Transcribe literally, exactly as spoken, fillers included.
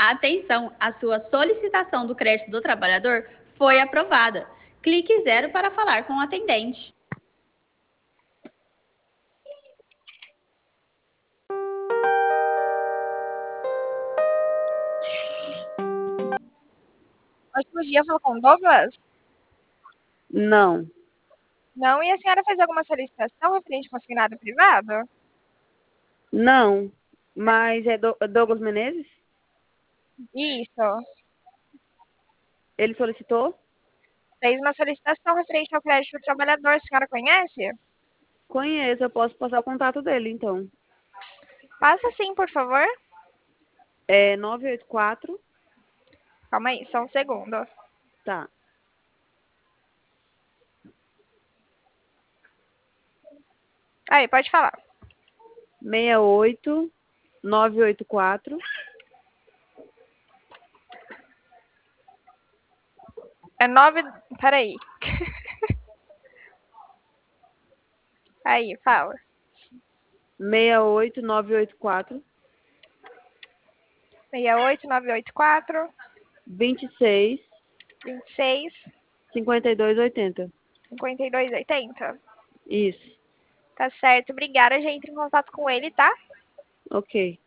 Atenção, a sua solicitação do crédito do trabalhador foi aprovada. Clique zero para falar com o atendente. Ótimo dia, falo com o Douglas? Não, Não, e a senhora fez alguma solicitação referente ao consignado privado? não. Mas é Do- Douglas Menezes? Isso. Ele solicitou? Fez uma solicitação referente ao crédito do trabalhador, a senhora conhece? Conheço, eu posso passar o contato dele, então. Passa sim, por favor. É nove oito quatro. Calma aí, só um segundo. Tá. Aí, pode falar. seis oito nove oito quatro. É nove... Peraí. Aí, fala. seis oito nove oito quatro. seis oito nove oito quatro, vinte e seis vinte e seis, cinquenta e dois oitenta. cinquenta e dois oitenta. Isso. Tá certo, obrigada. Já entra em contato com ele, tá? Ok.